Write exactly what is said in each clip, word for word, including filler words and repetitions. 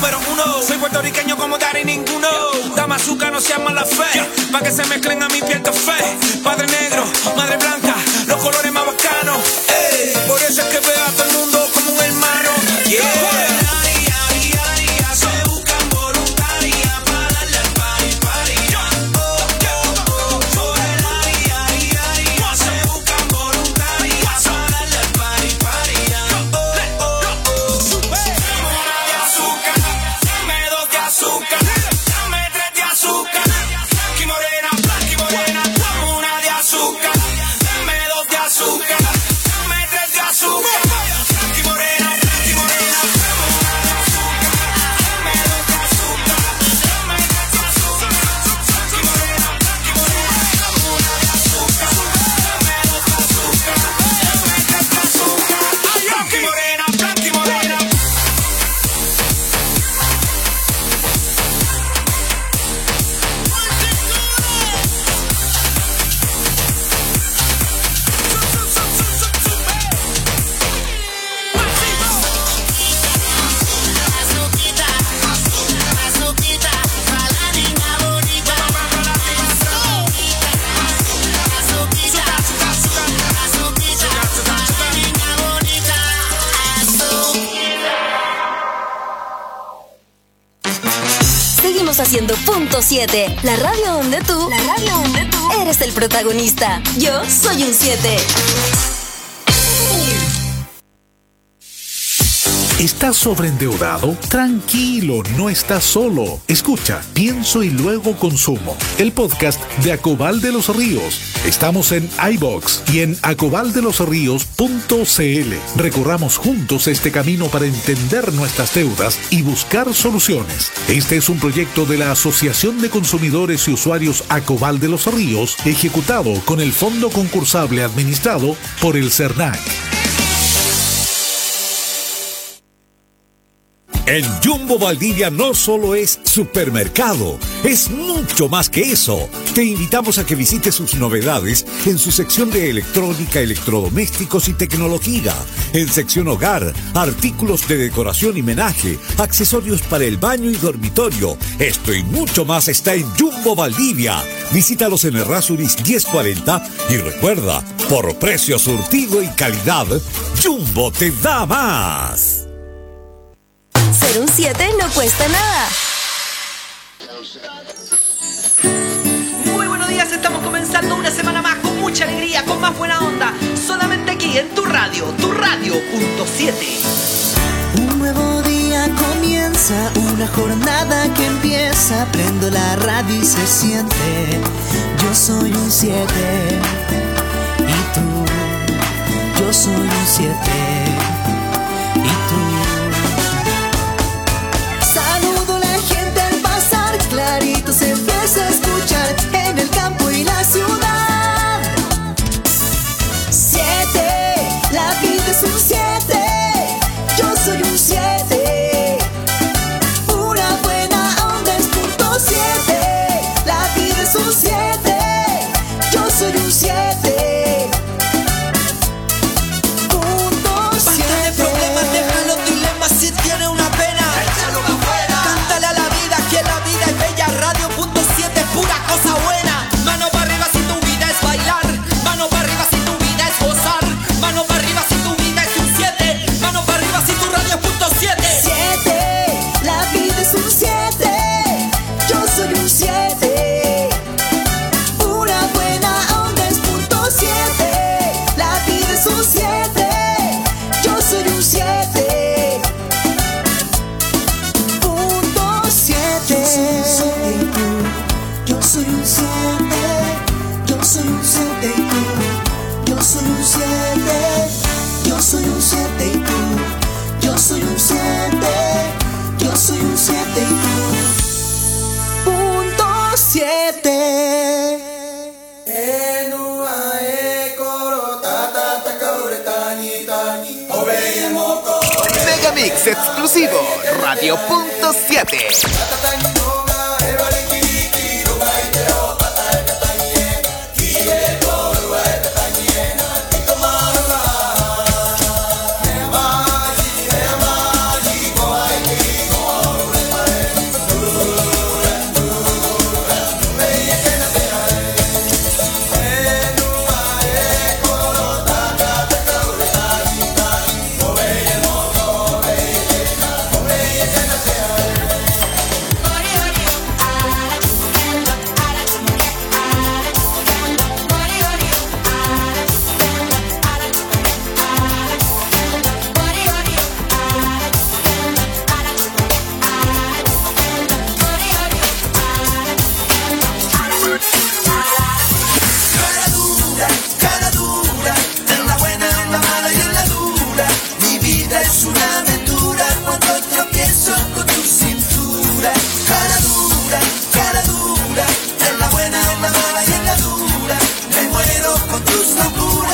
número uno. Soy puertorriqueño como Dari ninguno. Dame azúcar, no seas mala fe. Pa' que se mezclen a mi piel café. Padre negro, madre blanca, los colores más bacanos. Ey, por eso es que veo a todo el mundo como un hermano. Yeah. Haciendo punto siete, la radio donde tú, la radio donde tú eres el protagonista. Yo soy un siete. ¿Estás sobreendeudado? Tranquilo, no estás solo. Escucha, Pienso y Luego Consumo, el podcast de Acobal de los Ríos. Estamos en iVoox y en acobal de los ríos punto c l. Recorramos juntos este camino para entender nuestras deudas y buscar soluciones. Este es un proyecto de la Asociación de Consumidores y Usuarios Acobal de los Ríos, ejecutado con el Fondo Concursable administrado por el CERNAC. En Jumbo Valdivia no solo es supermercado, es mucho más que eso. Te invitamos a que visites sus novedades en su sección de electrónica, electrodomésticos y tecnología. En sección hogar, artículos de decoración y menaje, accesorios para el baño y dormitorio. Esto y mucho más está en Jumbo Valdivia. Visítalos en Errázuriz diez cuarenta y recuerda, por precio, surtido y calidad, Jumbo te da más. Ser un siete no cuesta nada. Muy buenos días, estamos comenzando una semana más con mucha alegría, con más buena onda. Solamente aquí en tu radio, tu radio punto siete. Un nuevo día comienza, una jornada que empieza. Prendo la radio y se siente. Yo soy un siete. Y tú, yo soy un siete. Y tú. Clarito se empieza a escuchar en el campo y la ciudad. Siete, la vida es un siete. Yo soy un siete. Pura buena onda es punto siete. La vida es un siete. Yo soy un siete. Punto siete. Basta de problemas, déjalo dilemas si tiene una pena. Échalo afuera. Cántale a la vida que la vida es bella. Radio punto siete es pura cosa buena. Mano para arriba si tu vida es bailar. Mano para arriba si tu vida es gozar. Mano para arriba si tu vida es un siete. Mano para arriba si tu radio es punto siete. Siete, la vida es un siete. Yo soy un siete. Pura buena onda es punto siete. La vida es un siete. Yo soy un siete. Punto siete. Yo soy un siete. Yo soy un siete y tú. Yo soy un siete. Yo soy un siete y tú. Yo soy un siete. Yo soy un siete y tú. Punto siete. Megamix exclusivo, Radio punto siete.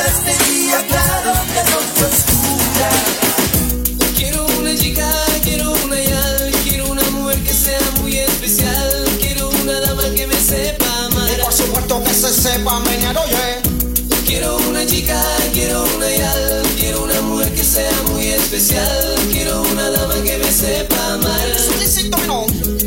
este día claro de noche oscura. Quiero una chica, quiero una yal, quiero una mujer que sea muy especial, quiero una dama que me sepa amar. Y por supuesto que se sepa menear, oye. Quiero una chica, quiero una yal, quiero una mujer que sea muy especial, quiero una dama que me sepa amar. Solicito mi nombre.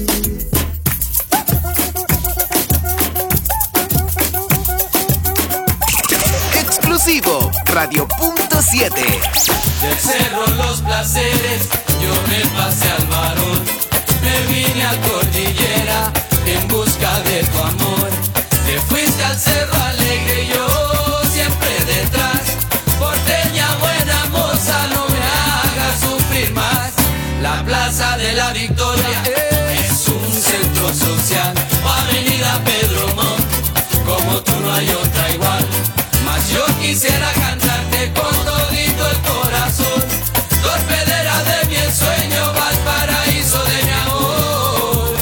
Exclusivo Radio punto siete. Del cerro los placeres, yo me pasé al varón, me vine a cordillera en busca de tu amor. Te fuiste al cerro alegre, yo siempre detrás. Porteña buena moza, no me hagas sufrir más. La plaza de la Victoria es un centro social, o avenida Pedro Montt, como tú no hay otra igual. Mas yo quisiera cantarte con todito el corazón, torpedera de mi ensueño, Valparaíso de mi amor.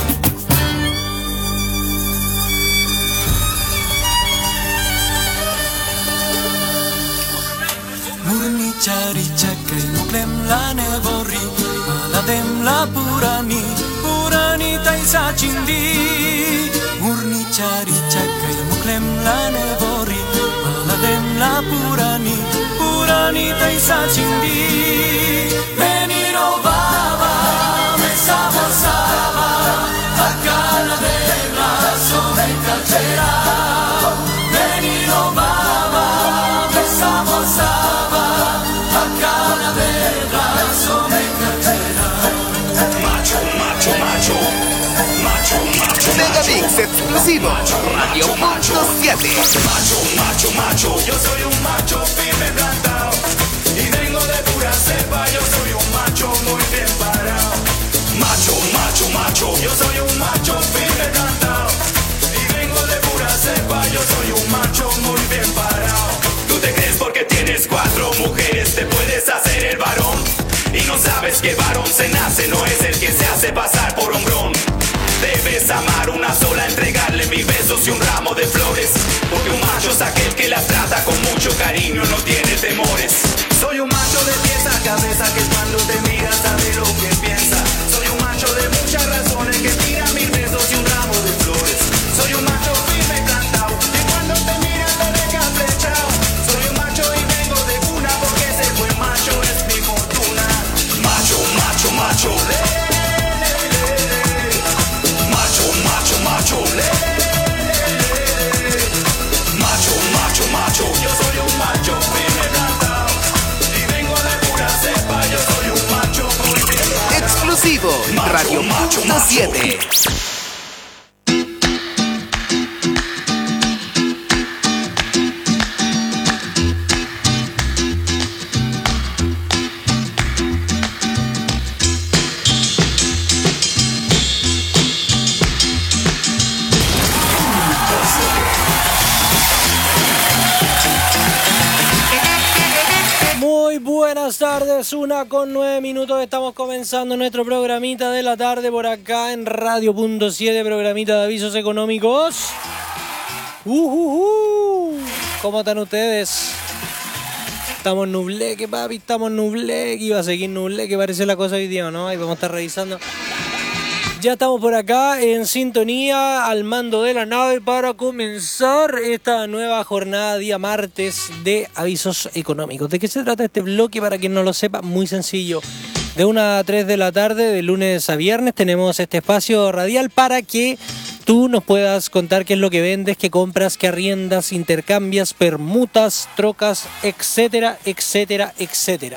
Murni chari chakai muklem la neborri, maladem la purani, purani taisa chindi. Murni chari chakai muklem la neborri, maladem la purani, purani taisa chindi. Meni robaba, me sabosaba, acá la verla sobre calcera. Meni robaba, me sabosaba, acá la verla sobre calcera. Macho, macho, macho, macho, macho, Megamix exclusivo Radio punto siete. macho, macho, macho. Yo soy un macho firme plantado y vengo de pura cepa. Yo soy un macho muy bien parado. Macho, macho, macho. Yo soy un macho firme plantado y vengo de pura cepa. Yo soy un macho muy bien parado. Tú te crees porque tienes cuatro mujeres te puedes hacer el varón y no sabes que varón se nace, no es el que se hace pasar por hombrón. Debes amar una sola, entregarle mis besos y un ramo de flores, porque un macho es aquel que las trata con mucho cariño, no tiene temores. Soy un macho de pies a cabeza que cuando te mira sabe lo que piensa. Soy un macho de muchas razones que tira mis besos y un ramo de flores. Soy un macho firme plantado que cuando te mira te deja flechado. Soy un macho y vengo de cuna porque ese buen macho es mi fortuna. Macho, macho, macho. Macho, macho, le, le, le. Macho, macho, macho. Yo soy un macho firme plantado y vengo de pura cepa. Yo soy un macho muy bien parado. Exclusivo Radio punto siete. Muy buenas tardes, una con nueve minutos, estamos comenzando nuestro programita de la tarde por acá en Radio punto siete, programita de avisos económicos. Uh, uh, uh. ¿Cómo están ustedes? Estamos nubleque, papi, estamos nubleque, iba a seguir nubleque, parece la cosa hoy día, ¿no? Ahí vamos a estar revisando. Ya estamos por acá en sintonía al mando de la nave para comenzar esta nueva jornada día martes de avisos económicos. ¿De qué se trata este bloque? Para quien no lo sepa, muy sencillo. De una a tres de la tarde, de lunes a viernes, tenemos este espacio radial para que tú nos puedas contar qué es lo que vendes, qué compras, qué arriendas, intercambias, permutas, trocas, etcétera, etcétera, etcétera.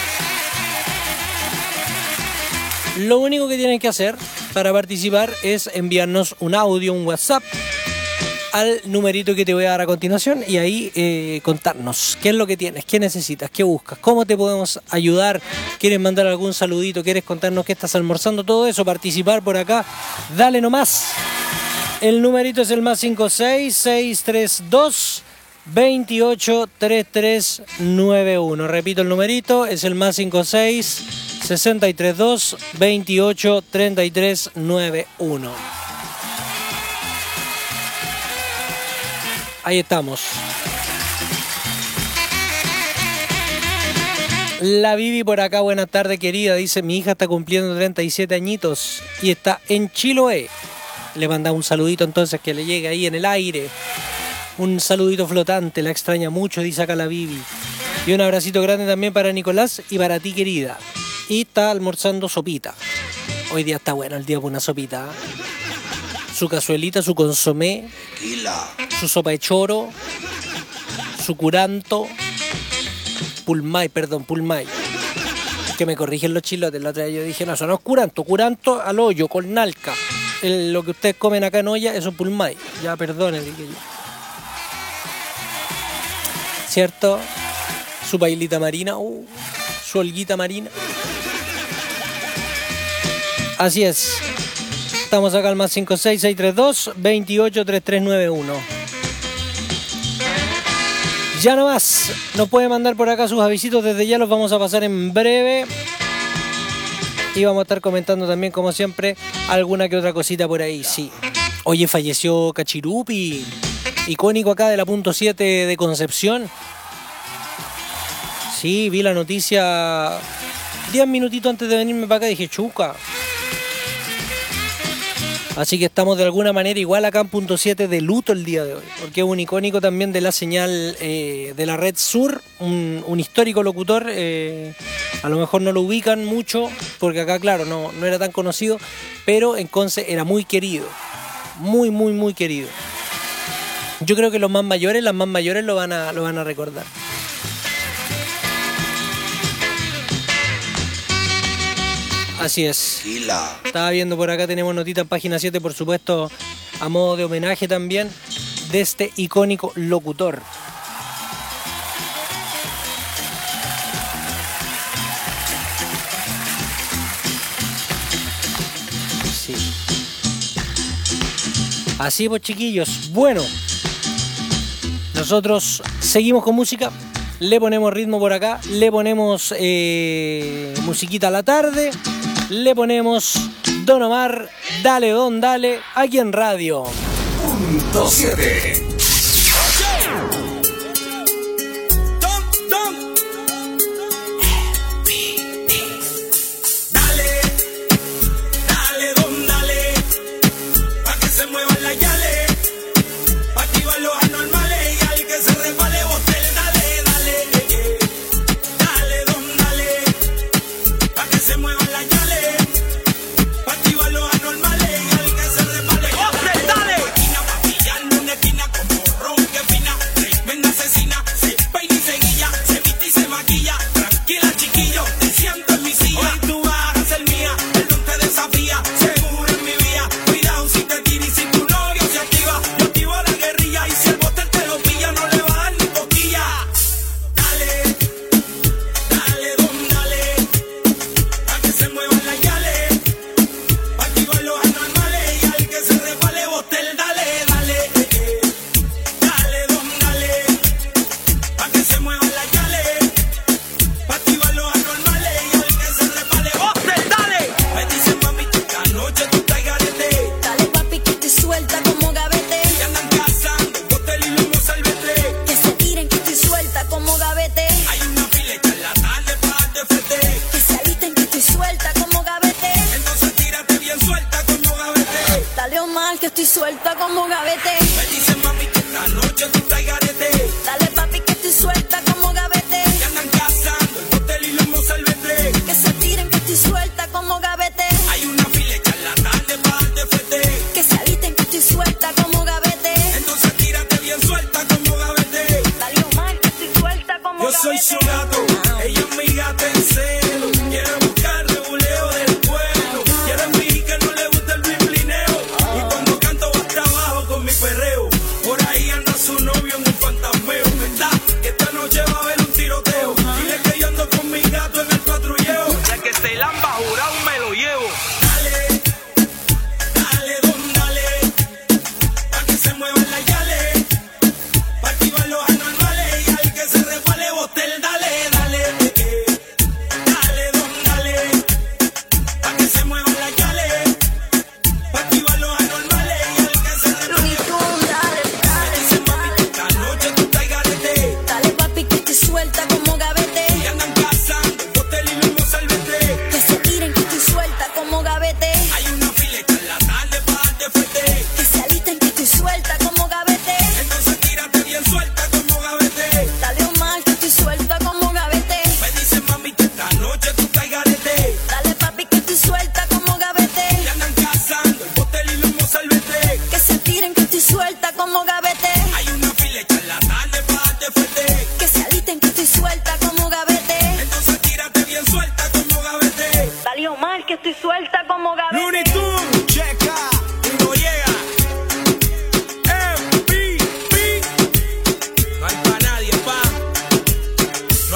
Lo único que tienen que hacer para participar es enviarnos un audio, un WhatsApp al numerito que te voy a dar a continuación y ahí eh, contarnos qué es lo que tienes, qué necesitas, qué buscas, cómo te podemos ayudar, quieres mandar algún saludito, quieres contarnos qué estás almorzando, todo eso, participar por acá, dale nomás. El numerito es el más cinco seis, seis tres dos, veintiocho, treinta y tres noventa y uno. Repito el numerito, es el más cinco seis, seis tres dos, veintiocho, treinta y tres noventa y uno. Ahí estamos. La Vivi por acá, buenas tardes querida, dice mi hija está cumpliendo treinta y siete añitos y está en Chiloé. Le manda un saludito entonces que le llegue ahí en el aire. Un saludito flotante, la extraña mucho, dice acá la Vivi. Y un abracito grande también para Nicolás y para ti querida. Y está almorzando sopita. Hoy día está bueno el día por una sopita. ¿eh? Su cazuelita, su consomé, su sopa de choro, su curanto. Pulmay, perdón, pulmay. Que me corrigen los chilotes. La otra vez yo dije, no, eso no es curanto. Curanto al hoyo, con nalca. El, lo que ustedes comen acá en olla, eso es pulmay. Ya, perdonen, dije yo. ¿Cierto? Su pailita marina, uh, su olguita marina. Así es. Estamos acá al más cinco seis seis tres dos, dos ocho, tres tres nueve uno. Ya no más, nos puede mandar por acá sus avisitos, desde ya los vamos a pasar en breve. Y vamos a estar comentando también, como siempre, alguna que otra cosita por ahí, sí. Oye, falleció Cachirupi, icónico acá de la punto siete de Concepción. Sí, vi la noticia diez minutitos antes de venirme para acá, dije, chuca. Así que estamos de alguna manera igual acá en punto siete de luto el día de hoy, porque es un icónico también de la señal eh, de la Red Sur, un, un histórico locutor, eh, a lo mejor no lo ubican mucho, porque acá claro, no, no era tan conocido, pero en Conce era muy querido, muy, muy, muy querido. Yo creo que los más mayores, las más mayores lo van a, lo van a recordar. Así es. Estaba viendo por acá, tenemos notita en página siete, por supuesto, a modo de homenaje también de este icónico locutor. Sí. Así pues, chiquillos. Bueno, nosotros seguimos con música. Le ponemos ritmo por acá. Le ponemos eh, musiquita a la tarde. Le ponemos Don Omar, Dale Don Dale, aquí en Radio Punto siete. Dale, dale, dale,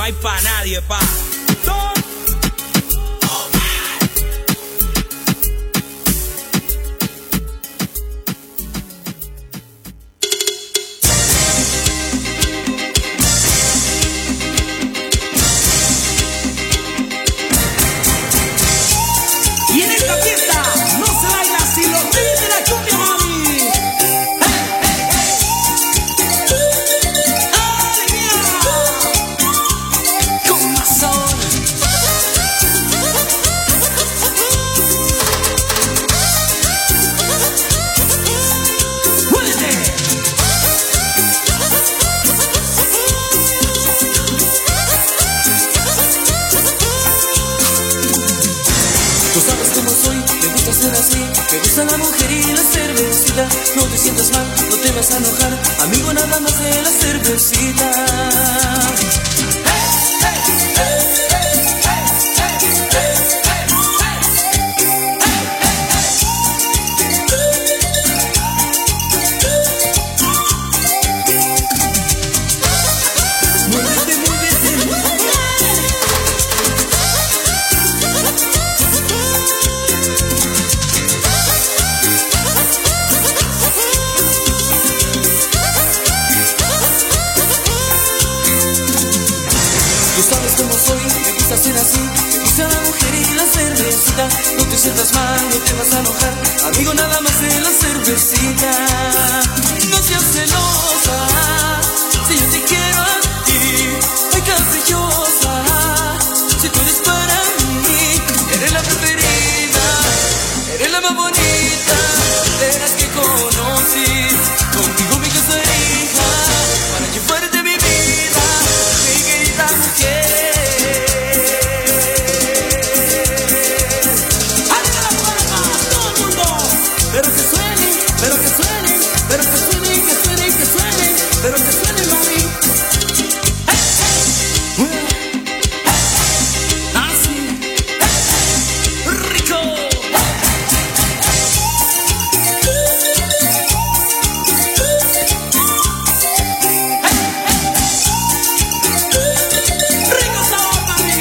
hay pa' nadie, pa. Y en esta fiesta no se baila sin los reyes de la cumbia, mami. ¡Hey, hey, hey! ¡Alegría! Con razón. ¡Muévete! Tú sabes cómo soy, me gusta ser así. Me gusta la mujer y la cervecita. No te sientas mal, no te vas a enojar. Amigo, nada más de la cervecita. Muévete, muévete, muévete. Tú sabes cómo soy, me gusta ser así. Me gusta la mujer y la cervecita. No te sientas mal, no te vas a enojar. Amigo, nada más de la cervecita. No seas celosa, si yo te quiero a ti. Ay, caprichosa, si tú eres para mí. Eres la preferida, eres la más bonita. Verás que conocí, contigo mi casaría. Para que fueras de mi vida, mi querida mujer. ¡Arriba las palmas, todo el mundo! Pero que suene, pero que suene, pero que suene, que suene, que suene, pero que suene, mami. ¡Hey, hey! ¡Así! ¡Rico! ¡Rico sabor, mami!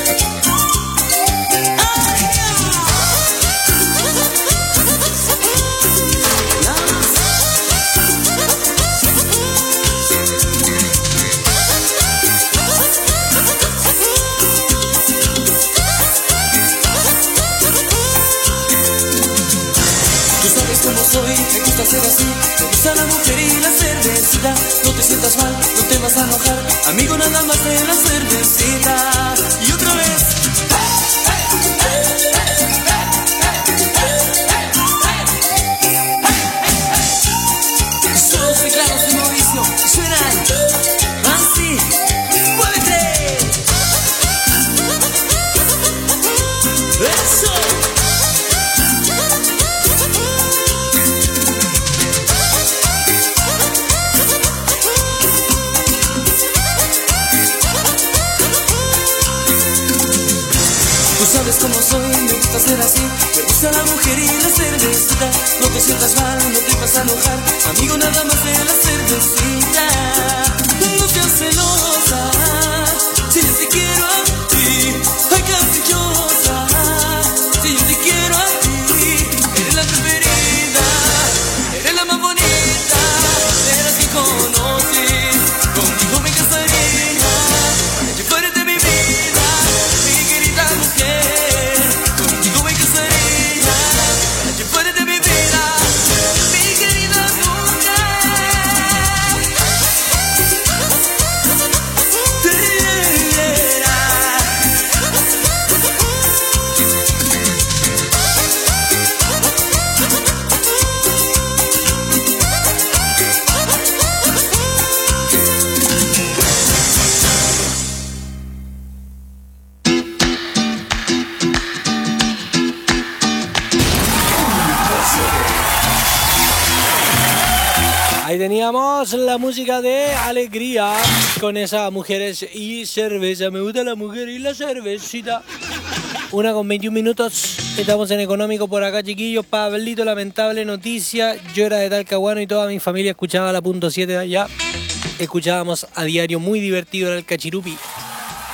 Tú sabes cómo soy, me gusta ser así. Me gusta la mujer y la cervecita. No te sientas mal, no te vas a enojar. Amigo, nada más de la cervecita. Y otra vez. Son los teclados de Mauricio. Suenan así. ¡Muévete! ¡Eso! Tú sabes cómo soy, me gusta ser así. Me gusta la mujer y la cervecita. No te sientas mal, no te vas a enojar. Amigo, nada más de la cervecita. No seas celosa, si yo te quiero a ti. Ay, caprichosa, si yo te quiero a ti. Eres la preferida, eres la más bonita. Eres que conocí, contigo me casaría. Para que fueras de mi vida, mi querida mujer. Contigo me casaría. Para que fueras de mi vida, mi querida mujer. Ahí teníamos la música de Alegría con esas mujeres y cerveza. Me gusta la mujer y la cervecita. Una con veintiún minutos. Estamos en Económico por acá, chiquillos. Pablito, lamentable noticia. Yo era de Talcahuano y toda mi familia escuchaba la punto siete de allá. Escuchábamos a diario, muy divertido, era el Cachirupi.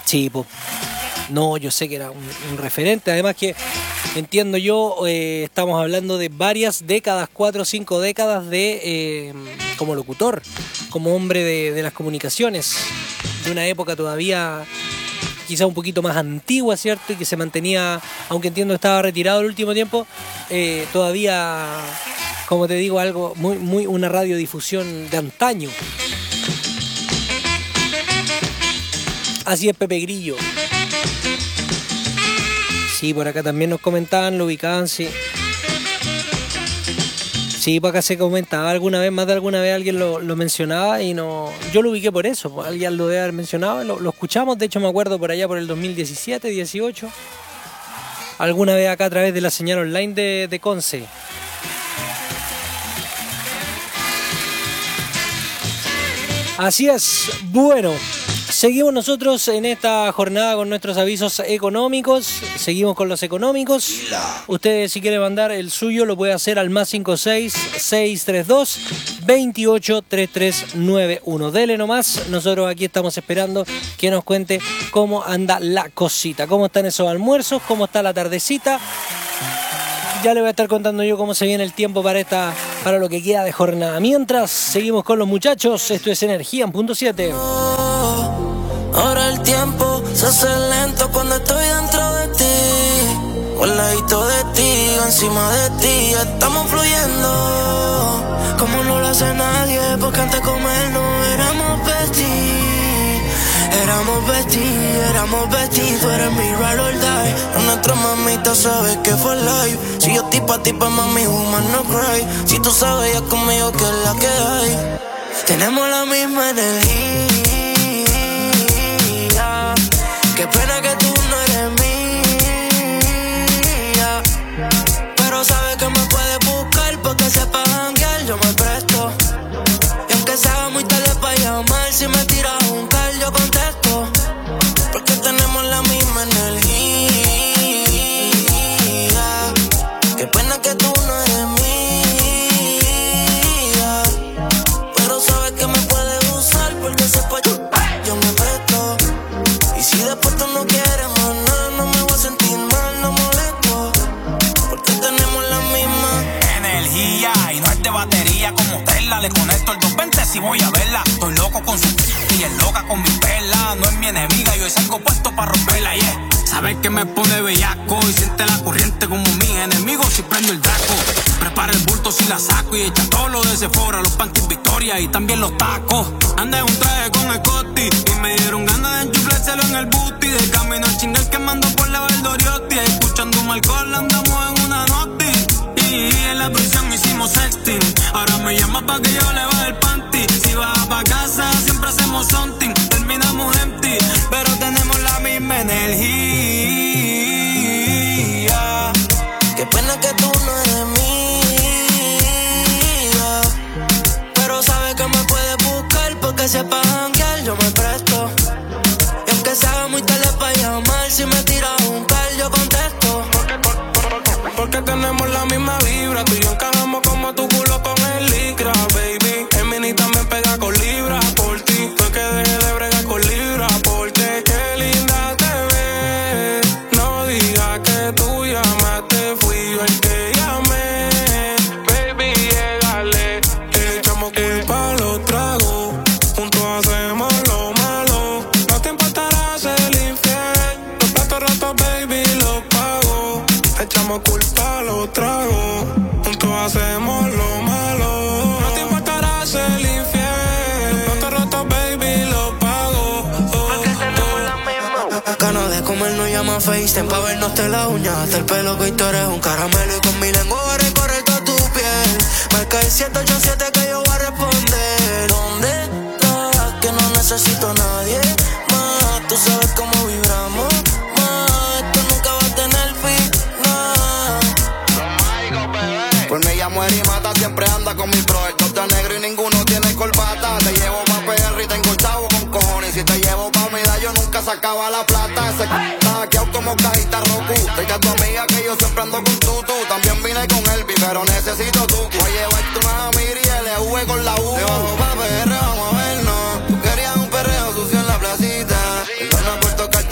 Sí, pues. No, yo sé que era un, un referente. Además que, entiendo yo, eh, estamos hablando de varias décadas, cuatro o cinco décadas de eh, como locutor, como hombre de, de las comunicaciones, de una época todavía quizá un poquito más antigua, ¿cierto? Y que se mantenía, aunque entiendo estaba retirado el último tiempo, eh, todavía, como te digo, algo muy, muy una radiodifusión de antaño. Así es, Pepe Grillo. Sí, por acá también nos comentaban, lo ubicaban, sí. Sí, por acá se comentaba alguna vez, más de alguna vez alguien lo, lo mencionaba y no, yo lo ubiqué por eso, pues, alguien lo debe haber mencionado, lo, lo escuchamos, de hecho me acuerdo por allá por el dos mil diecisiete, dieciocho, alguna vez acá a través de la señal online de, de Conce. Así es, bueno. Seguimos nosotros en esta jornada con nuestros avisos económicos. Seguimos con los económicos. Usted, si quiere mandar el suyo, lo puede hacer al más cinco seis, seis tres dos, veintiocho, treinta y tres noventa y uno. Dele nomás. Nosotros aquí estamos esperando que nos cuente cómo anda la cosita. Cómo están esos almuerzos, cómo está la tardecita. Ya le voy a estar contando yo cómo se viene el tiempo para esta, para lo que queda de jornada. Mientras, seguimos con los muchachos. Esto es Energía en punto siete. Ahora el tiempo se hace lento cuando estoy dentro de ti, o al ladito de ti, o encima de ti. Estamos fluyendo como no lo hace nadie, porque antes de comer no éramos besties. Éramos besties, éramos besties. Tú eres mi ride or die. A nuestra mamita sabes que fue live. Si yo estoy pa' ti, pa' mami, woman, no cry. Si tú sabes ya conmigo que es la que hay. Tenemos la misma energía. Qué pena que tú no eres mía, pero sabes que me puedes buscar porque sepas janguear, yo me presto. Y aunque sea muy tarde para llamar, si me tiras un call yo contesto, porque tenemos la misma energía. Qué pena que tú no eres mía, pero sabes que me puedes usar porque sepas yo, yo me presto. Y si después tú no quieres más nada, no me voy a sentir mal, no molesto, porque tenemos la misma energía. Y no es de batería como Tesla, le conecto el doscientos veinte si voy a verla. Estoy loco con su y es loca con mi perla. No es mi enemiga, yo salgo puesto para romperla, yeah. Sabes que me pone bellaco y siente la corriente como mi enemigo si prendo el draco. Prepara el bulto si la saco y echa todo lo de Sephora, los panties Victoria y también los tacos. Andé un traje con el Scotty y me dieron ganas de enchuflárselo en el booty. De camino al chingal quemando por la Valdoriotti, escuchando un alcohol andamos en una noti. Y en la prisión hicimos sexting, ahora me llama pa' que yo le baje el panty. Si vas pa' casa siempre hacemos something, terminamos empty, pero tenemos la misma energía. Qué pena que tú no eres mía, pero sabes que me puedes buscar porque sepas janguear, yo me presto. Y aunque sea muy tarde para llamar, si me tiras un call yo contesto, porque, porque, porque tenemos la misma vibra. Tú y yo encajamos como tu culo con el licra, baby. El mini también pega con libras por ti. Fue que dejé de bregar con libras porque qué linda te ves. No digas que tú llamaste, fui yo el que llamé. Baby, llégale, que le echamos culpa a los tragos. Juntos hacemos lo malo, no te importará ser infiel. Los platos rotos, baby, los pago. Le echamos culpa a los tragos. Juntos hacemos lo malo, no te importará ser infiel. Los platos rotos, baby, los pago. Porque tenemos la misma ganas de comer, no llama FaceTime pa' vernos de la uña hasta el pelo, que tú eres un caramelo. Y con mi lengua voy a recorrer toda tu piel. Marca el siete ocho siete que yo voy a responder. ¿Dónde estás? Que no necesito a nadie más. Tú sabes cómo vibramos más. Esto nunca va a tener fin, no. Pues me llamo Eri Mata, siempre anda con mi bro. El top de negro y ninguno tiene corbata. Te llevo pa' P R y tengo el chavo con cojones. Si te llevo pa' mi yo nunca sacaba la plata. Ese c*** está hackeado como cajita Roku. Dile a tu amiga que yo siempre ando con tutu. También vine con Elvi, pero necesito tu. Voy a llevarte una Amiri y L V con la U. Te bajo pa' P R, vamos a vernos. Tú querías un perreo sucio en la placita. Entonces no puedo tocarte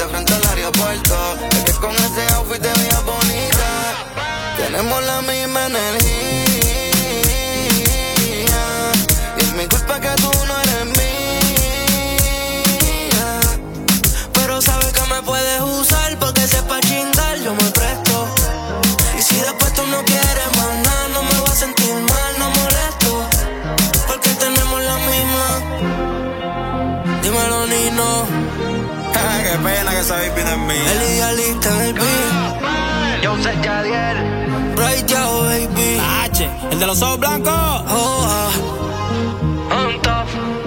Nino. Qué pena que esa baby no es mía. El idealista, baby. Yo sé Jadiel. Right Yao, baby. H, el de los ojos blancos. Oh, ah. On top.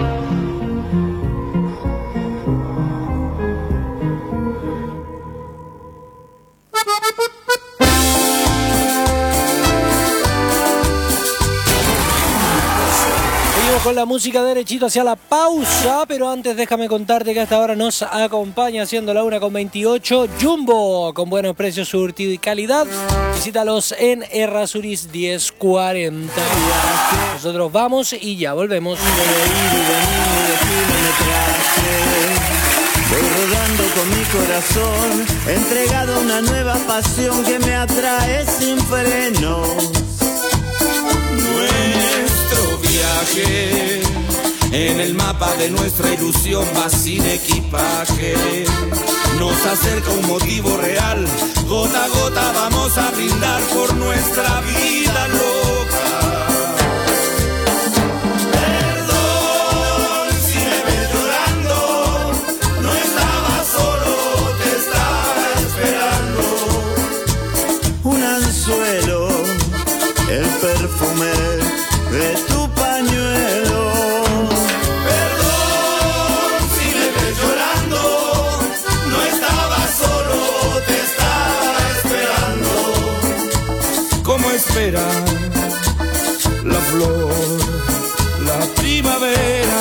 Con la música derechito hacia la pausa, pero antes déjame contarte que hasta ahora nos acompaña haciendo la una con veintiocho Jumbo, con buenos precios, surtido y calidad. Visítalos en Errázuriz diez cuarenta. Nosotros vamos y ya volvemos. Voy rodando con mi corazón, entregado a una nueva pasión que me atrae sin frenos. Nuestro viaje en el mapa de nuestra ilusión va sin equipaje. Nos acerca un motivo real, gota a gota vamos a brindar por nuestra vida loca. Perdón si me ves llorando, no estaba solo, te estaba esperando. Un anzuelo, el perfume de tu pañuelo. Perdón si me ves llorando, no estaba solo, te estaba esperando. ¿Cómo espera la flor, la primavera?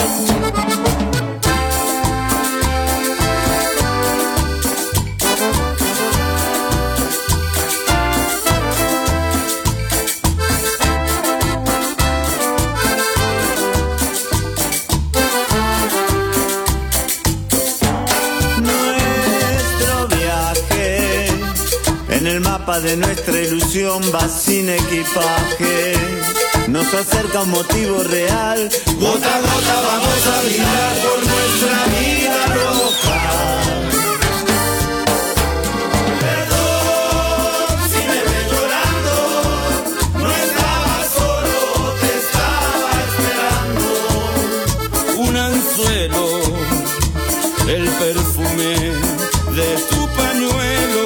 En el mapa de nuestra ilusión va sin equipaje. Nos acerca un motivo real. Gota a gota vamos a brindar por nuestra vida loca. Perdón si me ves llorando, no estaba solo, te estaba esperando. Un anzuelo, el perfume de tu pañuelo.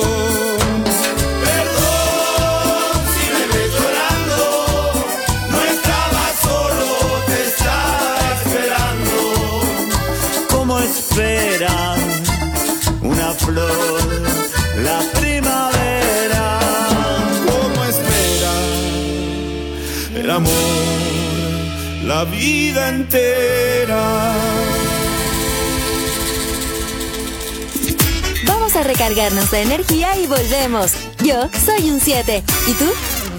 Espera una flor, la primavera. Como espera el amor, la vida entera. Vamos a recargarnos de energía y volvemos. Yo soy un siete. ¿Y tú?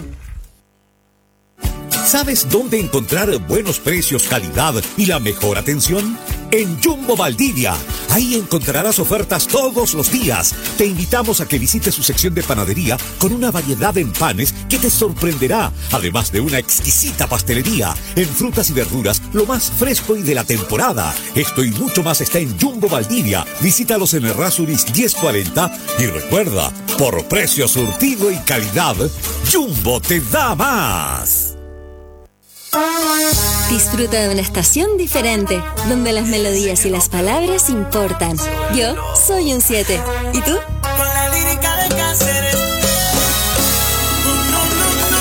¿Sabes dónde encontrar buenos precios, calidad y la mejor atención? En Jumbo Valdivia. Ahí encontrarás ofertas todos los días. Te invitamos a que visites su sección de panadería con una variedad en panes que te sorprenderá, además de una exquisita pastelería. En frutas y verduras, lo más fresco y de la temporada. Esto y mucho más está en Jumbo Valdivia. Visítalos en Errázuriz diez cuarenta y recuerda, por precio, surtido y calidad, Jumbo te da más. Disfruta de una estación diferente, donde las melodías y las palabras importan. Yo soy un siete. ¿Y tú? Con la lírica de Cáceres. No, no, no.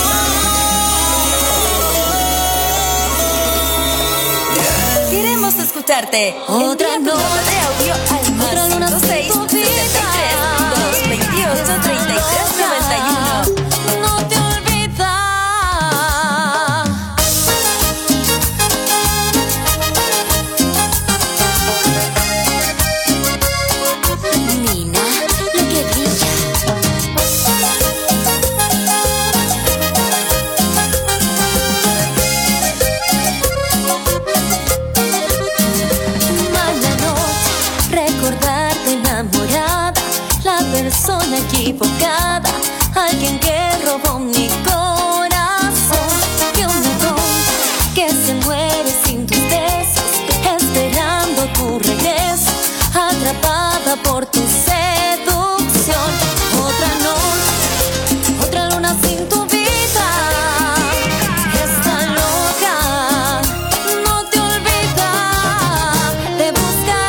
Yeah. Queremos escucharte. Otra nota de audio al más cinco seis setenta y tres dos veintiocho treinta y tres noventa y uno. No te persona equivocada, alguien que robó mi corazón, y una tonta que se muere sin tus besos, esperando tu regreso, atrapada por tu seducción. Otra noche, otra luna sin tu vida, está loca, no te olvidas de buscar.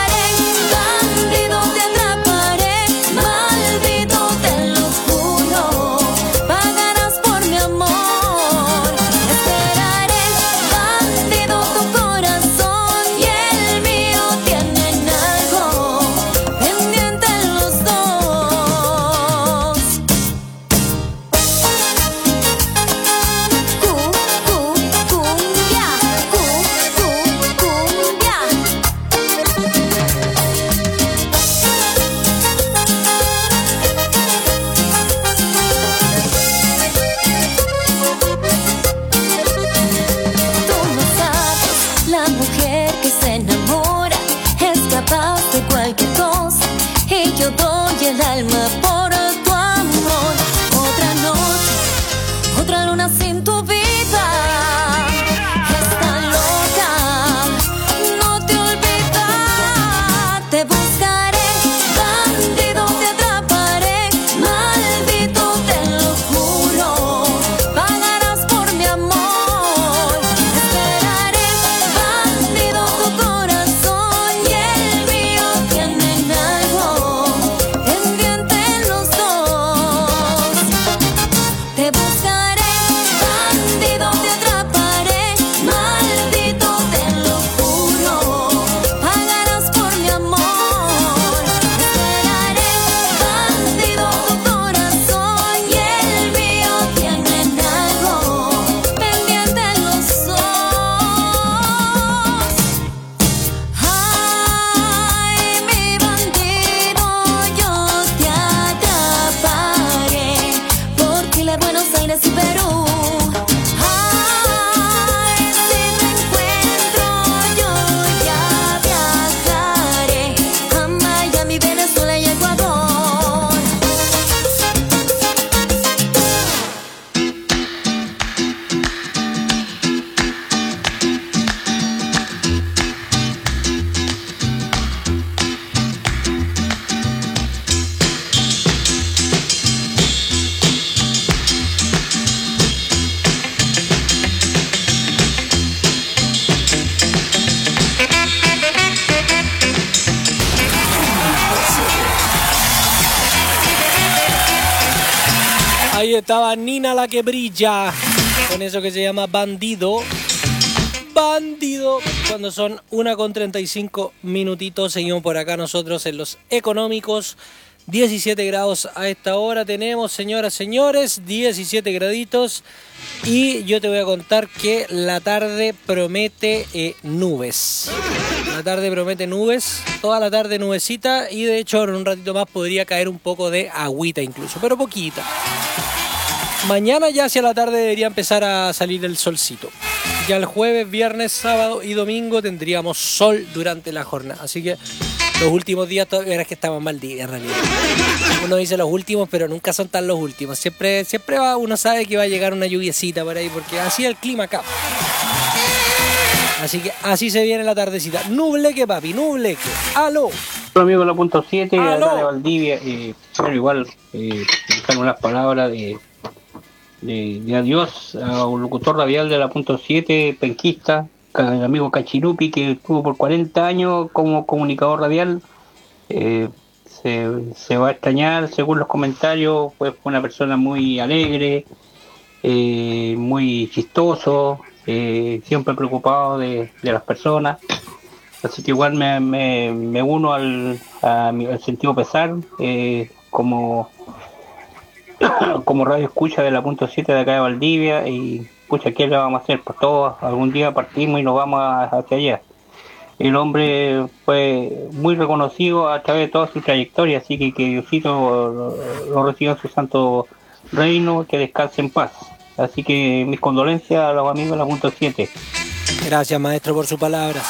Ahí estaba Nina la que brilla, con eso que se llama Bandido. Bandido. Cuando son una con treinta y cinco minutitos, seguimos por acá nosotros en los económicos. diecisiete grados a esta hora tenemos, señoras, señores, diecisiete graditos. Y yo te voy a contar que la tarde promete eh, nubes. La tarde promete nubes, toda la tarde nubecita. Y de hecho en un ratito más podría caer un poco de agüita incluso, pero poquita. Mañana ya hacia la tarde debería empezar a salir el solcito. Ya el jueves, viernes, sábado y domingo tendríamos sol durante la jornada. Así que los últimos días todavía es que estaban mal días en realidad. Uno dice los últimos, pero nunca son tan los últimos. Siempre, siempre va, uno sabe que va a llegar una lluviecita por ahí, porque así es el clima acá. Así que así se viene la tardecita. Nubleque, papi, nubleque. ¡Aló! Hola amigo de la punto siete, acá de Valdivia. Eh, bueno, igual, eh, dejar unas palabras de, de, de adiós a un locutor radial de la punto siete, penquista, el amigo Cachirupi, que estuvo por cuarenta años como comunicador radial. Eh, se, se va a extrañar según los comentarios, pues fue una persona muy alegre, eh, muy chistoso, eh, siempre preocupado de, de las personas. Así que igual me, me, me uno al, a mi, al sentido pesar, eh, como, como radio escucha de la punto siete de acá de Valdivia, y pucha, ¿qué le vamos a hacer? Pues todos algún día partimos y nos vamos hacia allá. El hombre fue muy reconocido a través de toda su trayectoria, así que que Diosito lo, lo reciba en su santo reino, que descanse en paz. Así que mis condolencias a los amigos de la punto siete. Gracias, maestro, por sus palabras.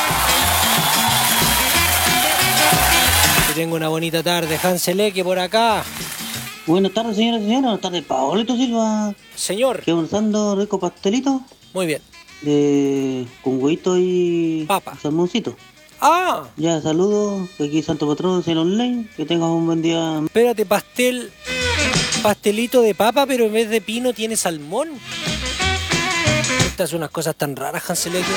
Que tenga una bonita tarde. Hanseleque por acá. Buenas tardes, señoras y señores. Buenas tardes, Paolito Silva. Señor. ¿Qué avanzando rico pastelito? Muy bien. De con huevito y papa. Salmoncito. Ah. Ya, saludos. Aquí Santo Patrón en online. Que tengas un buen día. Espérate, pastel. Pastelito de papa, pero en vez de pino tiene salmón. Estas son unas cosas tan raras, Hanseleque.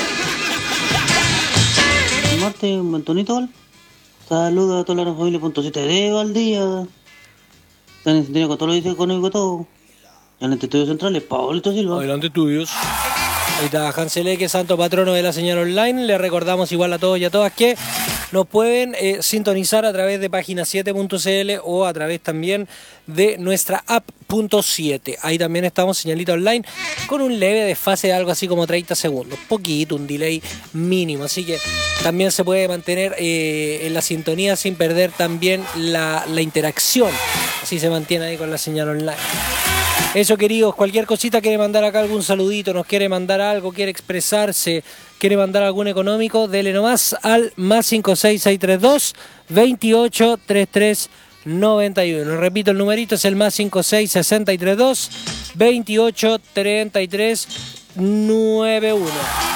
Marte, un buen tonito, ¿vale? Saludos a toda la familia punto siete de Valdía. Están en sintonía con todo lo que dice económico todo. Adelante Estudios Centrales, Paolito Silva. Adelante Estudios. Ahí está Hanseleque, santo patrono de la señal online. Le recordamos igual a todos y a todas que nos pueden eh, sintonizar a través de página siete punto c l o a través también de nuestra app punto siete. Ahí también estamos, señalita online, con un leve desfase de algo así como treinta segundos. Poquito, un delay mínimo. Así que también se puede mantener eh, en la sintonía sin perder también la, la interacción. Así se mantiene ahí con la señal online. Eso, queridos, cualquier cosita, quiere mandar acá algún saludito, nos quiere mandar algo, quiere expresarse, quiere mandar algún económico, dele nomás al más cinco seis seis tres dos, veintiocho treinta y tres noventa y uno. Repito, el numerito es el más cinco seis seis tres dos, veintiocho treinta y tres noventa y uno.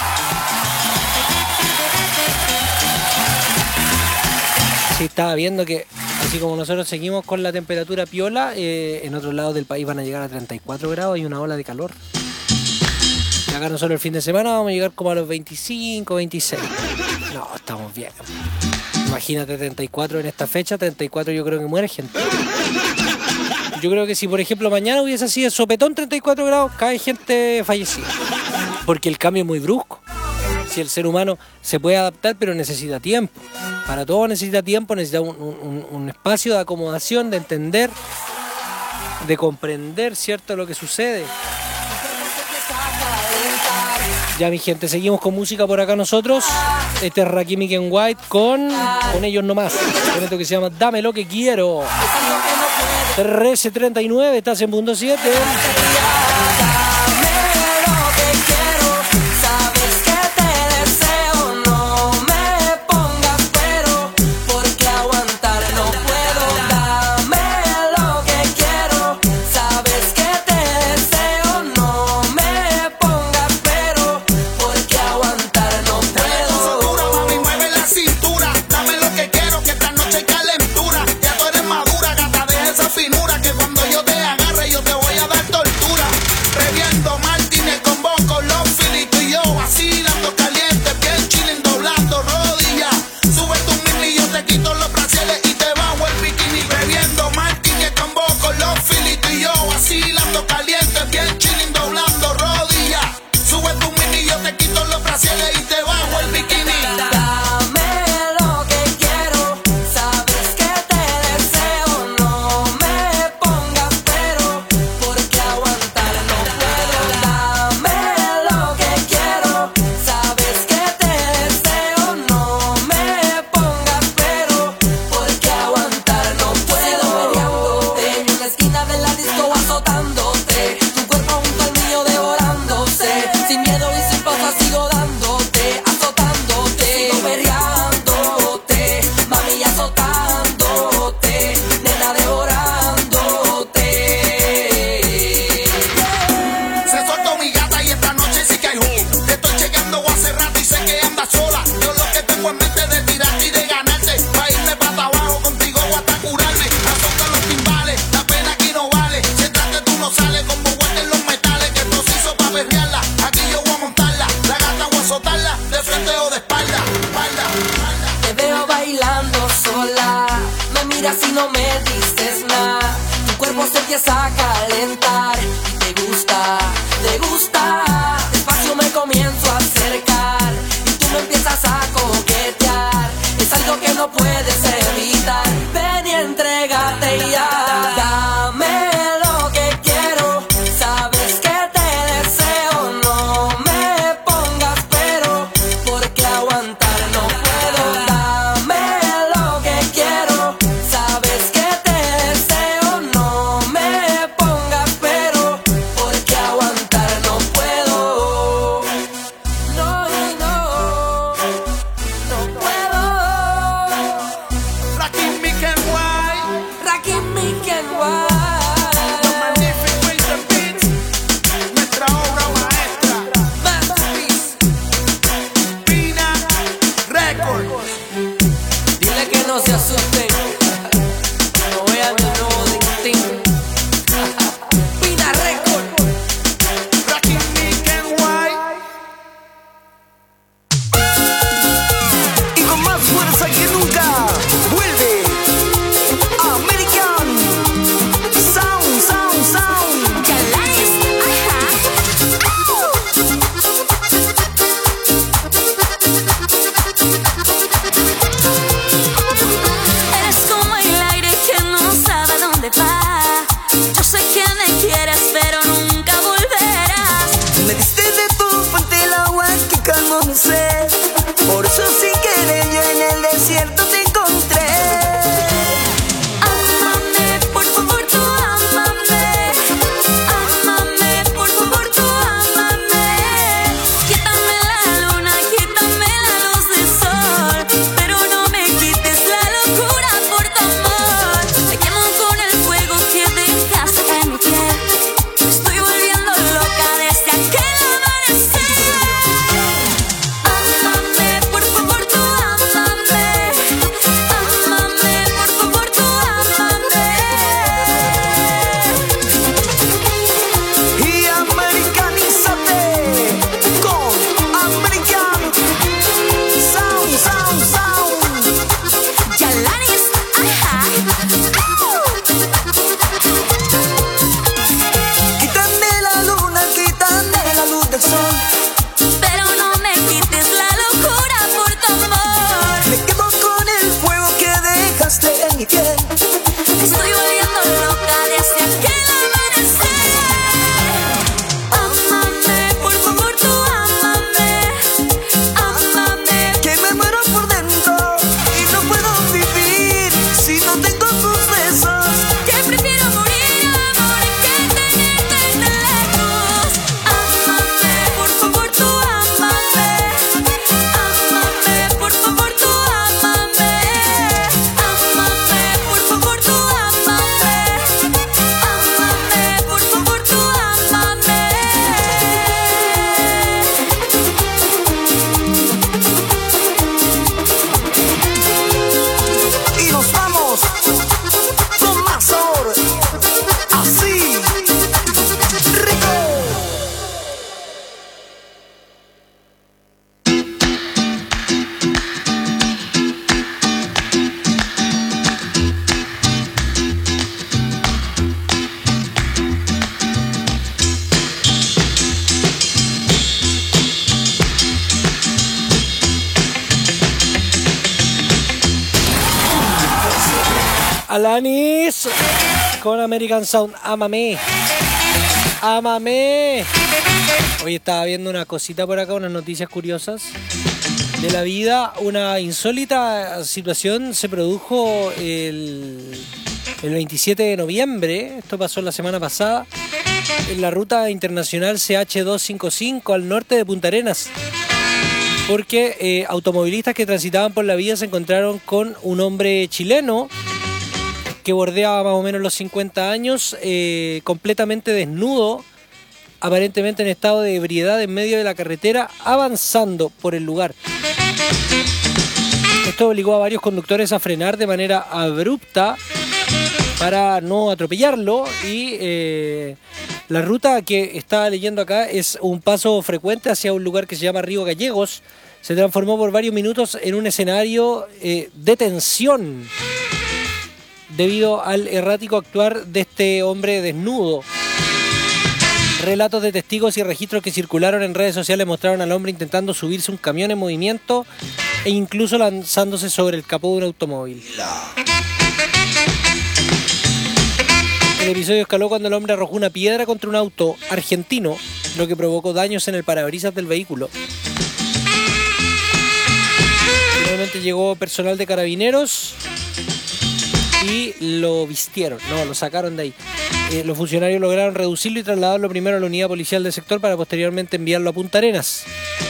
Sí, estaba viendo que así como nosotros seguimos con la temperatura piola, eh, en otros lados del país van a llegar a treinta y cuatro grados y una ola de calor. Y acá nosotros el fin de semana vamos a llegar como a los veinticinco, veintiséis. No, estamos bien. Imagínate treinta y cuatro en esta fecha, treinta y cuatro yo creo que muere gente. Yo creo que si por ejemplo mañana hubiese sido sopetón treinta y cuatro grados, cae gente fallecida. Porque el cambio es muy brusco. Si el ser humano se puede adaptar, pero necesita tiempo. Para todo necesita tiempo, necesita un, un, un espacio de acomodación, de entender, de comprender, ¿cierto?, lo que sucede. Ya, mi gente, seguimos con música por acá nosotros. Este es Rakim y Ken White con, con ellos nomás. Con esto que se llama Dame lo que quiero. trece treinta y nueve, estás en punto siete. Finura que cuando yo te agarre yo te voy a dar tortura. Reviento Martínez con miras y no me dices nada. Tu cuerpo se empieza a calentar. Te gusta, te gusta. Despacio me comienzo a acercar y tú me empiezas a coquetear. Es algo que no puedes evitar. Ven y entrégate ya. Dame lo que quiero. Sabes que te deseo. No me pongas pero, porque aguantar no puedo. Dame lo que quiero. Sabes que te deseo. No me pongas pero, porque aguantar no puedo. No, no, no puedo. Rakim Miken White, Rakim Miken White. los Magnific Ways and Beats, nuestra obra maestra, Masterpiece. Pina Record. Dile que no se asusten. No vean de nuevo Ding Ding. Pina Record. Rakim Miken White. Y con más fuerza que nunca, vuelve American Sound, Sound, Sound. Eres como el aire que no sabe a dónde va. Yo sé que me quieres, pero nunca volverás. Me diste de tu fuente el agua que calmó mi sed. Por eso sin querer yo en el desierto te encontré. Ámame, por favor, tú ámame. Ámame, por favor, tú ámame. Quítame la luna, quítame la luz del sol, pero no me quites la locura por tu amor. Me quemo con el fuego que dejaste en mi piel. Me estoy volviendo loca desde aquel amanecer. Ámame, por favor, tú ámame. Ámame, por favor, tú ámame. Y americanízate con American Sound, Sound, Sound. Yalanis, ajá. Quítame la luna, quítame la luz del sol. Pero no me quites la locura por tu amor. Me quemo con el fuego que dejaste en mi piel. Me estoy volviendo loca desde aquel amanecer. Ámame, por favor, tú ámame. Ámame. Que me muero por dentro y no puedo vivir si no tengo tus besos. Que prefiero morir, amor, que tenerte lejos. Ámame, por favor, tú ámame. Ámame, por favor, tú ámame. Ámame, por favor, tú ámame. Ámame, por favor, tú ámame. Y nos vamos con más sabor. Así, rico. Alanis con American Sound, ámame. Ámame. Hoy estaba viendo una cosita por acá, unas noticias curiosas de la vida. Una insólita situación se produjo el, el veintisiete de noviembre. Esto pasó la semana pasada en la ruta internacional C H doscientos cincuenta y cinco al norte de Punta Arenas. Porque eh, automovilistas que transitaban por la vía se encontraron con un hombre chileno que bordeaba más o menos los cincuenta años, eh, completamente desnudo, aparentemente en estado de ebriedad en medio de la carretera, avanzando por el lugar. Esto obligó a varios conductores a frenar de manera abrupta para no atropellarlo y eh, la ruta que estaba leyendo acá es un paso frecuente hacia un lugar que se llama Río Gallegos. Se transformó por varios minutos en un escenario eh, de tensión debido al errático actuar de este hombre desnudo. Relatos de testigos y registros que circularon en redes sociales mostraron al hombre intentando subirse un camión en movimiento e incluso lanzándose sobre el capó de un automóvil. El episodio escaló cuando el hombre arrojó una piedra contra un auto argentino, lo que provocó daños en el parabrisas del vehículo. Finalmente llegó personal de carabineros y lo vistieron, no, lo sacaron de ahí. Eh, los funcionarios lograron reducirlo y trasladarlo primero a la unidad policial del sector para posteriormente enviarlo a Punta Arenas.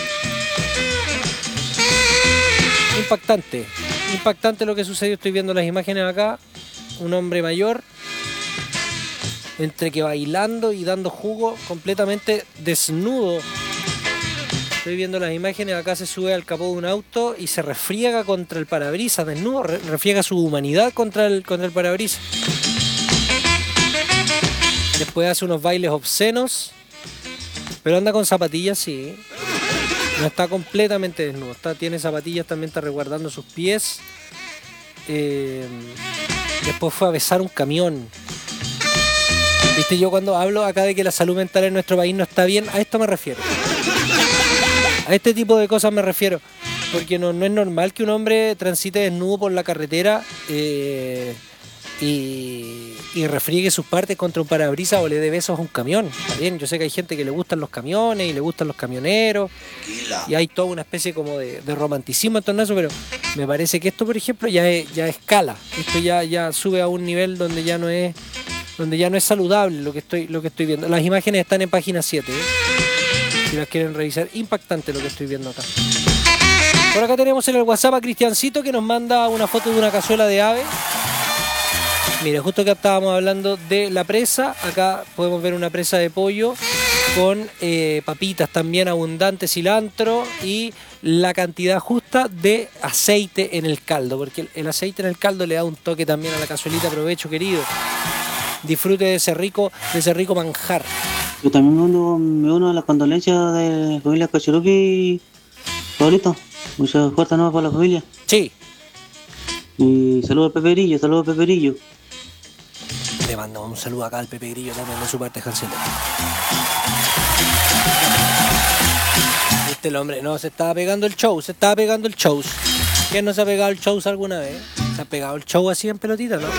Impactante, impactante lo que sucedió. Estoy viendo las imágenes acá. Un hombre mayor, entre que bailando y dando jugo, completamente desnudo. Estoy viendo las imágenes, acá se sube al capó de un auto y se refriega contra el parabrisas, desnudo, re refriega su humanidad contra el, contra el parabrisas. Después hace unos bailes obscenos, pero anda con zapatillas, sí. No está completamente desnudo, está, tiene zapatillas, también está resguardando sus pies. Eh, después fue a besar un camión. Viste, yo cuando hablo acá de que la salud mental en nuestro país no está bien, a esto me refiero. A este tipo de cosas me refiero. Porque no, no es normal que un hombre transite desnudo por la carretera eh, y, y refriegue sus partes contra un parabrisas o le dé besos a un camión. Está bien, yo sé que hay gente que le gustan los camiones y le gustan los camioneros. Y hay toda una especie como de, de romanticismo en torno a eso, pero me parece que esto, por ejemplo, ya, es, ya escala. Esto ya, ya sube a un nivel donde ya no es... donde ya no es saludable lo que estoy lo que estoy viendo. Las imágenes están en página siete, ¿eh? Si las quieren revisar. Impactante lo que estoy viendo acá. Por acá tenemos en el WhatsApp a Cristiancito que nos manda una foto de una cazuela de ave. Mire, justo que estábamos hablando de la presa, acá podemos ver una presa de pollo con eh, papitas también abundantes, cilantro y la cantidad justa de aceite en el caldo, porque el, el aceite en el caldo le da un toque también a la cazuelita. Aprovecho, querido. Disfrute de ese rico, de ese rico manjar. Yo también me uno, me uno a las condolencias de la familia Cacherupi, Pablito. Muchas fuerzas nuevas para la familia. Sí. Y saludos al Pepe Grillo, saludos al Pepe Grillo. Le mando un saludo acá al Pepe Grillo también de su parte, Hansel. Este el hombre, no, se estaba pegando el show, se estaba pegando el show. ¿Quién no se ha pegado el show alguna vez? ¿Se ha pegado el show así en pelotita, no?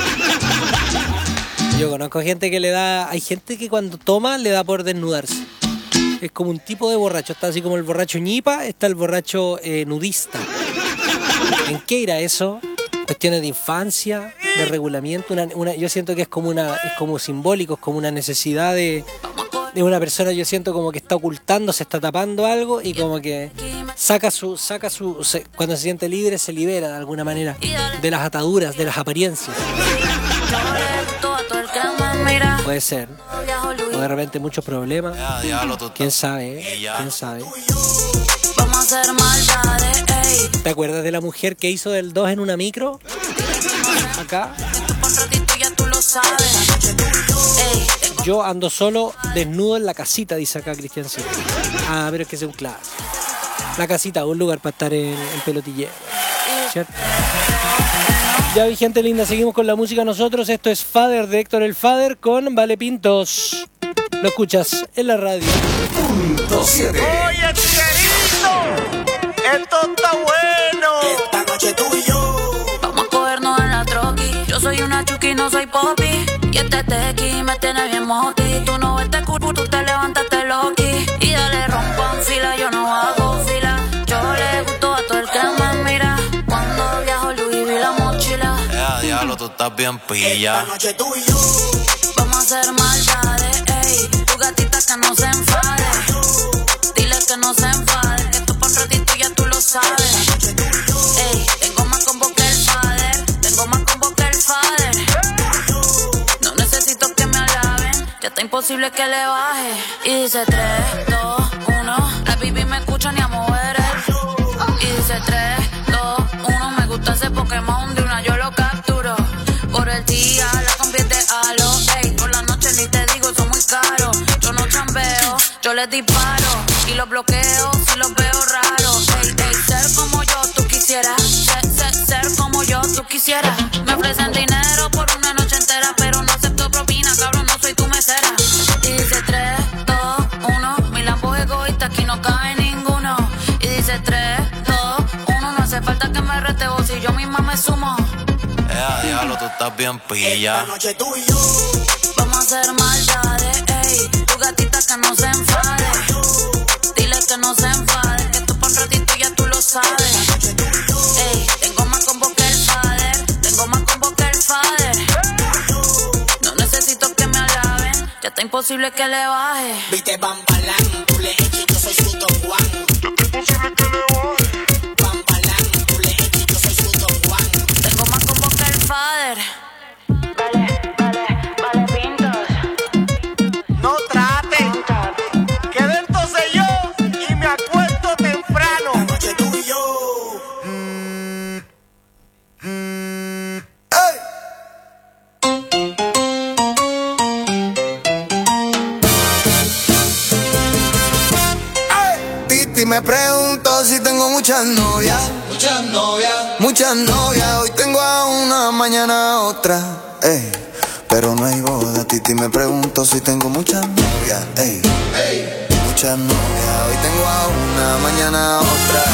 Yo conozco gente que le da... Hay gente que cuando toma le da por desnudarse. Es como un tipo de borracho. Está así como el borracho ñipa, está el borracho eh, nudista. ¿En qué irá eso? Cuestiones de infancia, de regulamiento. Una, una, yo siento que es como una, es como simbólico, es como una necesidad de, de una persona. Yo siento como que está ocultando, se está tapando algo y como que saca su, saca su, se, cuando se siente libre se libera de alguna manera de las ataduras, de las apariencias. Puede ser. O de repente muchos problemas. ¿Quién sabe? Eh? ¿Quién sabe? Vamos a hacer maldades, ey. ¿Te acuerdas de la mujer que hizo del dos en una micro? Acá. Yo ando solo, desnudo en la casita, dice acá Cristian. Ah, pero es que es un clásico. La casita, un lugar para estar en, en pelotillero. ¿Cierto? Ya vi, gente linda, seguimos con la música nosotros. Esto es Father de Héctor el Father con Vale Pintos. Lo escuchas en la radio. Punto siete. Oye, querido, esto está bueno. Esta noche tú y yo vamos a cogernos en la troqui. Yo soy una chuki, no soy popi. Y este tequi me tiene bien moti. Tú no ves este culo, tú te levantaste loqui. Y dale, rompan fila, yo no hago fila. Yo le gusto a todo el que me mira. Cuando viajo Louis vi la mochila. Eh, diablo, tú estás bien pilla. Esta noche tú y yo vamos a hacer maldades, ey. Tu gatita que no se enfade. Dile que no se enfade. Que esto pa' un ratito ya tú lo sabes. Ey, tengo más combo que el father. Tengo más combo que el father. No necesito que me alaben. Ya está imposible que le baje. Y dice tres, dos, uno. La baby me escucha ni a mover el. Y dice tres, dos, uno. Me gusta ese Pokémon, de una yo lo capturo. Por el día la convierte a lo. Ey, por la noche ni te digo, son muy caros. Yo no chambeo, yo les disparo. Y los bloqueo si los veo raros. Ey, ey, ser como yo tú quisieras. Ser, ser, ser como yo tú quisieras. Me ofrecen dinero ¿Cómo? Eh, diablo, tú estás bien pilla. Esta noche tú y yo vamos a hacer maldades, ey. Tu gatita que no se enfade. Dile que no se enfade, que tú pa' un ratito ya tú lo sabes. Ey, tengo más combo que el fader, tengo más combo que el fader. No necesito que me alaben, ya está imposible que le baje. Viste, van balán, tú le eches, yo soy su Don Juan. Ya está imposible que le baje. Van balán, tú le eches, yo soy su Don Juan. Tengo más combo que el fader. Vale, vale, vale, pintos. No traten. Quedé entonces yo y me acuesto temprano. Esta noche tú y yo. Titi me pregunto si tengo muchas novias. Muchas novias. Muchas novias. Hoy tengo a una, mañana a otra. Ey. Pero no hay boda. Titi me pregunto si tengo muchas novias. Ey. Ey. Muchas novias. Hoy tengo a una, mañana a otra.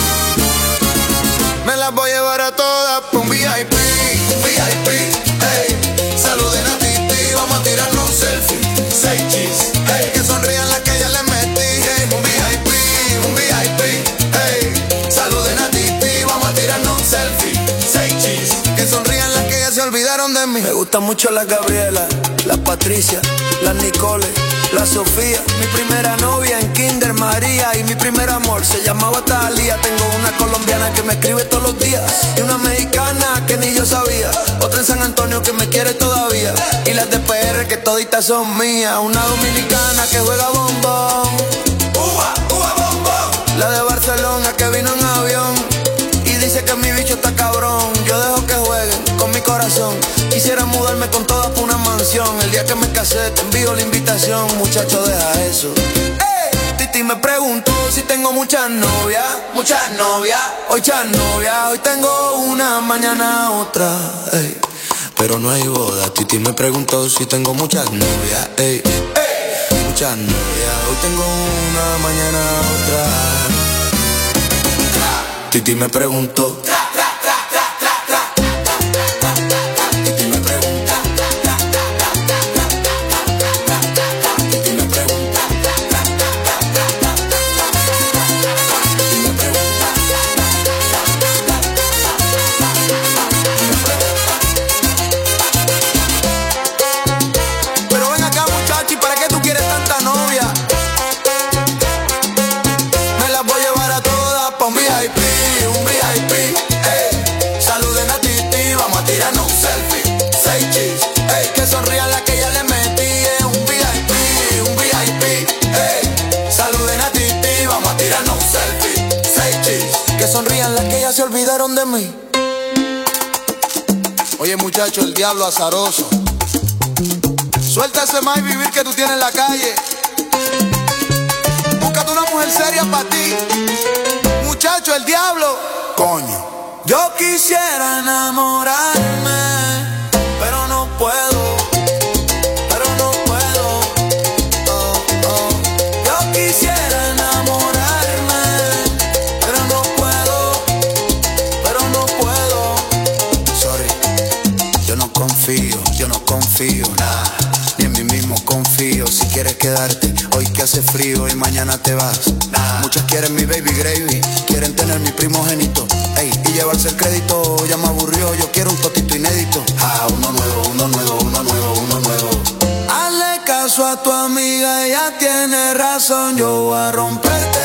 Me las voy a llevar a todas pa' un V I P. V I P. Ey. Saluden a Titi, vamos a tirarnos un selfie. Seis cheese. Ey. Que sonrían las que ya les metí. Ey. Un V I P, un V I P. Ey. Saluden a Titi, vamos a tirarnos un selfie. Seis cheese. Que sonrían las que ya se olvidaron de mí. Me gustan mucho las Gabriela, las Patricia, las Nicole, la Sofía. Mi primera novia en Kinder María. Y mi primer amor se llamaba Talía. Tengo una colombiana que me escribe todos los días. Y una mexicana que ni yo sabía. Otra en San Antonio que me quiere todavía. Y las de P R que toditas son mías. Una dominicana que juega bombón. Uva, uva, bombón. La de Barcelona que vino en avión. Y dice que mi bicho está cabrón. Yo dejo que jueguen con mi corazón. Quisiera mudarme con todas por una mansión. El día que me casé te envío la invitación. Muchacho, deja eso. Ey. Titi me preguntó si tengo muchas novias. Muchas novias. Hoy muchas novias. Hoy tengo una, mañana otra. Ey. Pero no hay boda. Titi me preguntó si tengo muchas novias. Ey. Ey. Muchas novias. Hoy tengo una, mañana otra. Titi me preguntó. Pero ven acá, muchachi, ¿para qué tú quieres tanta novia? Me las voy a llevar a todas pa' un V I P, un V I P, ey. Saluden a Titi, vamos a tirarnos un selfie. Seis cheese, ey. Que sonrían las que ya le metí, eh. Un V I P, un V I P, ey. Saluden a Titi, vamos a tirarnos un selfie. Seis cheese, que sonrían las que ya se olvidaron de mí. Oye, muchacho, el diablo azaroso. Suelta ese más vivir que tú tienes en la calle. Búscate una mujer seria para ti. Muchacho, el diablo. Coño. Yo quisiera enamorarme, pero no puedo, pero no puedo. Oh, oh. Yo quisiera enamorarme, pero no puedo, pero no puedo. Sorry, yo no confío, yo no confío, nada. Ni en mí mismo confío. Si quieres quedarte, hoy que hace frío y mañana te vas. Nah. Muchas quieren mi baby gravy, quieren tener mi primogénito, ey, y llevarse el crédito. Ya me aburrió, yo quiero un totito inédito. Ah, uno nuevo, uno nuevo, uno nuevo, uno nuevo. Hazle caso a tu amiga, ella tiene razón, yo voy a romperte.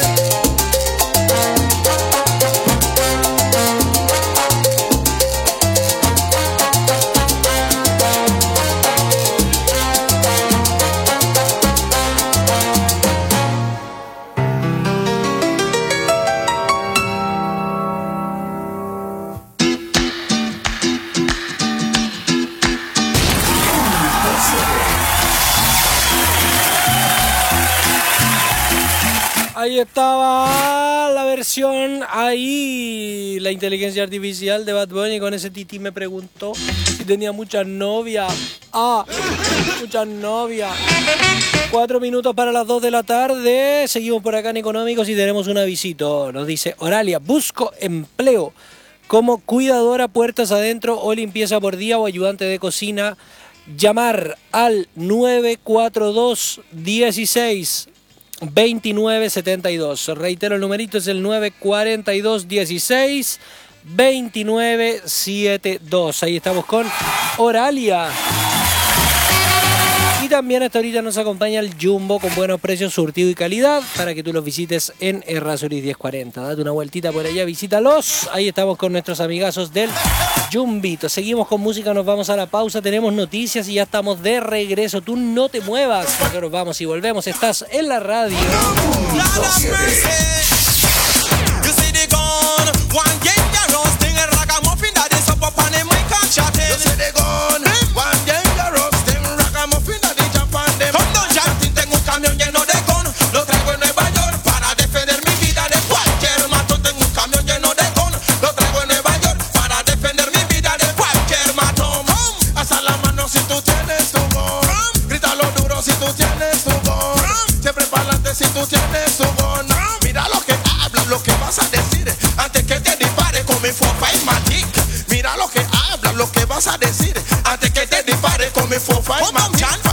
Ahí estaba la versión, ahí la inteligencia artificial de Bad Bunny con ese Titi me preguntó si tenía muchas novias. Ah, muchas novias. Cuatro minutos para las dos de la tarde. Seguimos por acá en Económicos y tenemos un avisito. Nos dice Oralia, busco empleo como cuidadora puertas adentro o limpieza por día o ayudante de cocina. Llamar al nueve cuatro dos, dieciséis, veintinueve setenta y dos. Reitero, el numerito es el nueve cuatro dos, dieciséis, veintinueve setenta y dos. Ahí estamos con Oralia. Y también hasta ahorita nos acompaña el Jumbo con buenos precios, surtido y calidad para que tú los visites en Errázuriz diez cuarenta. Date una vueltita por allá, visítalos. Ahí estamos con nuestros amigazos del Jumbito. Seguimos con música, nos vamos a la pausa, tenemos noticias y ya estamos de regreso. Tú no te muevas, nosotros vamos y volvemos. Estás en la radio. Si tú tienes tu gun, mira lo que hablas, lo que vas a decir antes que te dispare con mi fofa y matic. Mira lo que hablas, lo que vas a decir antes que te dispare con mi fofa y matic.